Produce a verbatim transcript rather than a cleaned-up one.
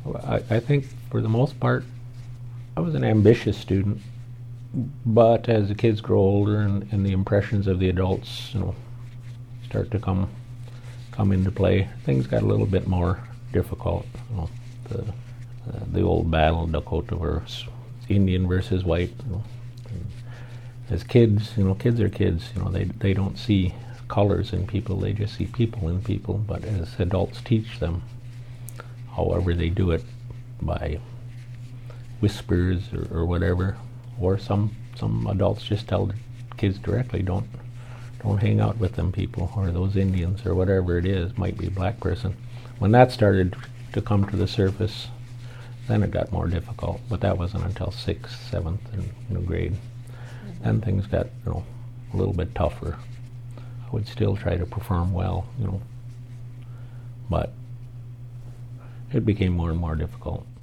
I, I think for the most part, I was an ambitious student, but as the kids grow older and, and the impressions of the adults, you know, start to come come into play, things got a little bit more difficult. You know, the uh, the old battle, Dakota versus Indian versus white. You know, as kids, you know, kids are kids. You know, they they don't see colors in people; they just see people in people. But as adults teach them, however they do it, by whispers or, or whatever, or some some adults just tell the kids directly, don't don't hang out with them people, or those Indians, or whatever it is, might be a black person. When that started to come to the surface, then it got more difficult, but that wasn't until sixth, seventh, and you know, grade. Mm-hmm. Then things got, you know, a little bit tougher. I would still try to perform well, you know, but it became more and more difficult.